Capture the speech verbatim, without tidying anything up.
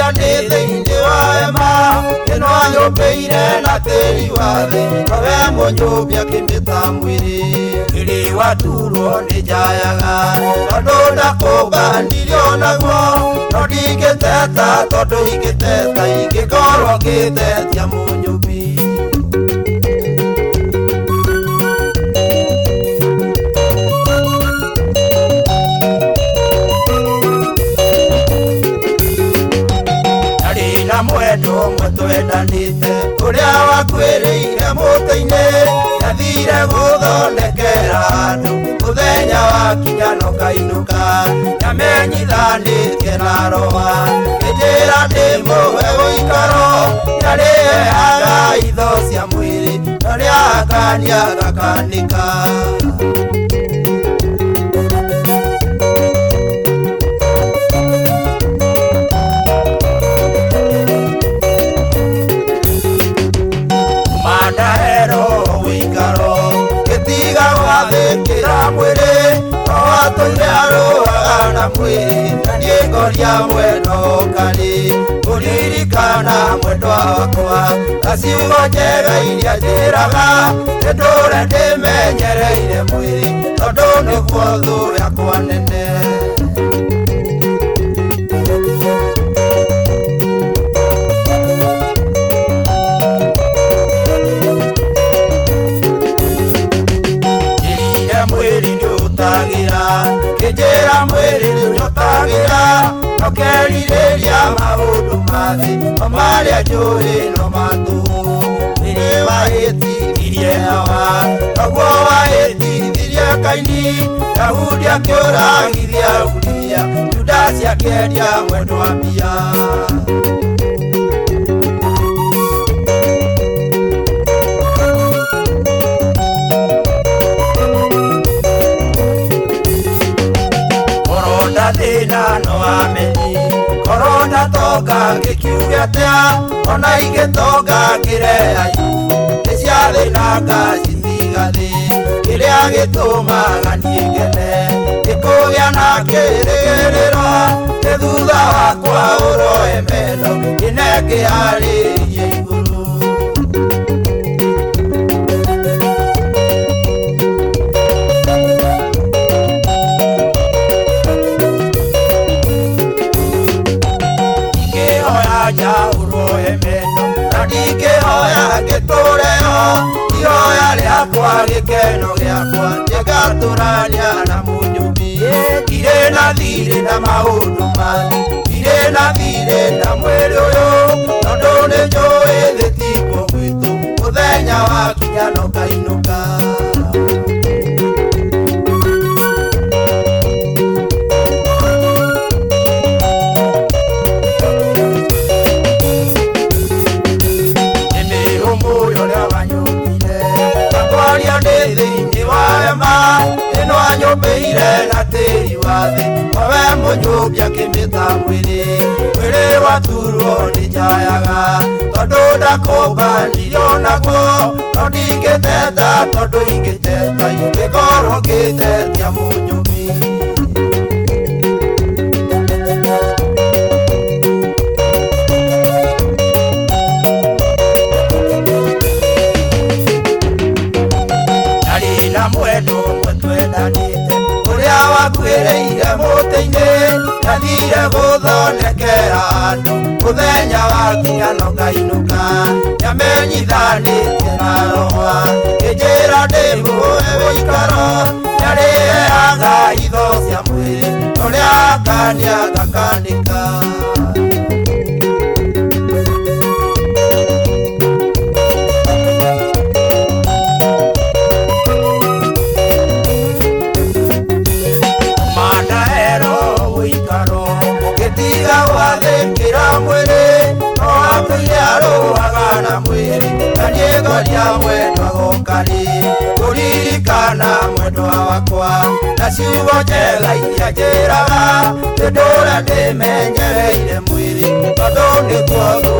twaria ndĩ thĩinĩ wa hema ĩno nyũmbĩire na tĩri wa thĩ nowe mũnyũmbi akĩmĩta mwĩrĩ rĩrĩ waturwo nĩ njayaga tondũ ndakũmba ndirĩ onaguo no ndingĩteta tondũ ingĩteta ingĩkorwo ngĩtetia mũnyũmbi mwendo mwetwendanite uria wakwĩrĩire mũtĩ-inĩ yathire gũthondekera andũ mũthenya wakinya no kainũka nyamenyithanĩtie na roa ngĩnjĩra ndĩmũhe ũikaro nĩarĩheaga itho cia mwĩrĩ norĩa akania gakanĩka Ngoria mwendo kali kuririkana mwendo wakwa asiugo njega iria njĩraga ndũre ndĩmenyereire mwĩrĩ tondũ nĩguo thũ yakwa nene irire mwĩrĩ nĩũtagĩra kĩnjĩra mwĩrĩ nĩũtagĩra nokerirĩria maũndũ mathĩ o marĩa njũĩ no matũ rĩrĩ wahĩtithirie hawa noguo wahĩtithirie Kaini Daudi akĩũragithia Uria Judasi akĩendia mwendwa wa mbia thĩna no ameni korona tonga ngĩkiuge atĩa ona ingĩtonga ngĩrea nĩcia thĩnanga cithiga thĩ kĩrĩa gĩtũmaga niĩ ngene gĩkũgĩa na kĩrĩgĩrĩro nĩ thutha wakwa ũroe mendo ngĩnengĩharĩrie igũrũ gĩkeno gĩakwa gĩgatũrania na mũnyũmbi irĩ na thirĩ na maũndũ mathĩ irĩ na thirĩ na mwĩrĩ ũyũ tondũ nĩ njũĩ thĩ tikuo gwitũ mũthenya wakinya no kainũka nyũmbĩire na tĩri wa thĩ nowe mũnyũmbi akĩmĩta mwĩrĩ mwĩrĩ waturwo nĩ njayaga tondũ ndakũmba ndirĩ onaguo no ndingĩteta tondũ ingĩteta ingĩkorwo ngĩtetia mũnyũmbi ndarĩ na mwendo mwetwendanĩte uria wakwĩrĩire mũtĩ-inĩ yathire gũthondekera andũ mũthenya wakinya no kainũka nyamenyithanĩtie na roa ngĩnjĩra ndĩmũhe ũikaro nĩarĩheaga itho cia mwĩrĩ norĩa akania gakanĩka ngoria mwendwa gũkari kũririkana mwendwa wakwa na ciugo njega iria njĩraga ndũre ndĩmenyereire mwĩrĩ tondũ nĩguo